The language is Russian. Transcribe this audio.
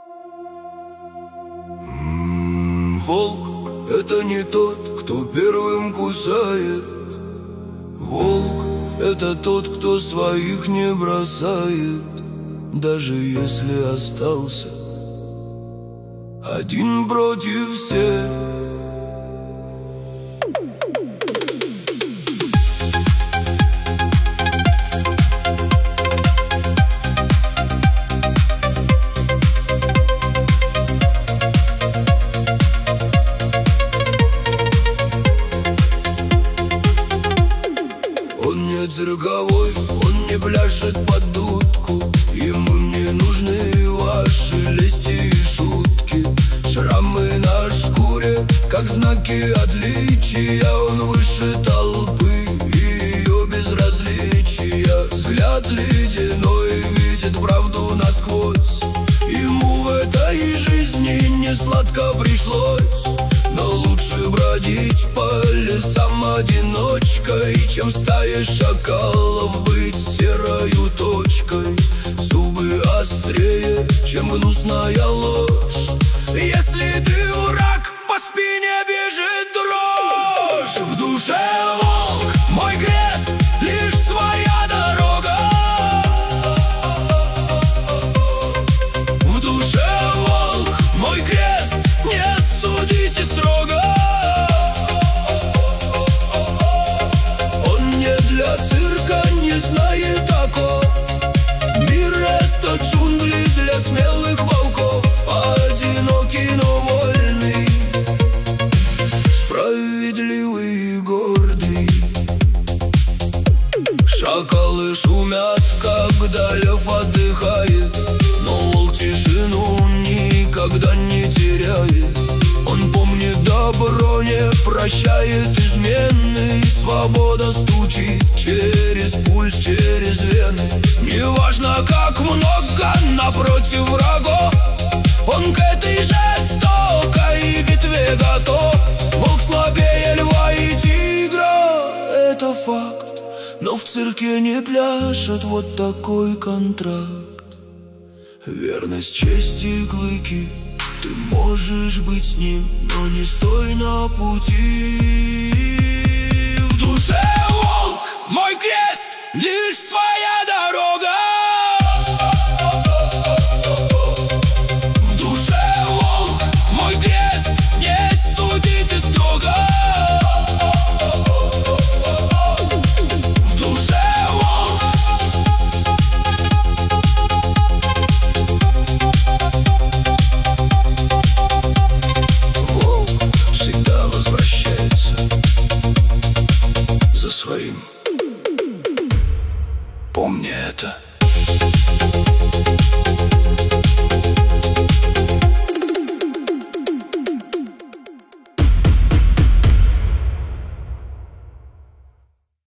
Волк — это не тот, кто первым кусает. Волк — это тот, кто своих не бросает, даже если остался один против всех. Он не цирковой, он не пляшет под дудку. Ему не нужны ваши лести и шутки. Шрамы на шкуре, как знаки отличия. Он выше толпы и ее безразличия. Взгляд ледяной видит правду насквозь. Ему в этой жизни не сладко пришлось, но лучше бродить по лесам одиночкой, чем в стае шакалов быть серою точкой. Зубы острее, чем гнусная ложь. Если ты враг, по спине бежит дрожь. В душе волк, мой крест, лишь своя дорога. В душе волк, мой крест, не судите строго. Он не для цирка, не знает оков. Мир — это джунгли для смелых волков. Одинокий, но вольный, справедливый и гордый. Шакалы шумят, когда лев отдыхает, но волк тишину никогда не теряет. Он помнит добро, не прощает измены. Свобода стучит через пульс, через вены. Неважно, как много напротив врагов, он к этой жестокой битве готов. Волк слабее льва и тигра, это факт, но в цирке не пляшет, вот такой контракт. Верность, честь и клыки, ты можешь быть с ним, но не стой на пути. В душе волк, мой крест, лишь своя дорога. В душе волк, мой крест, не судите строго. В душе волк. Волк всегда возвращается за своим. Помни это.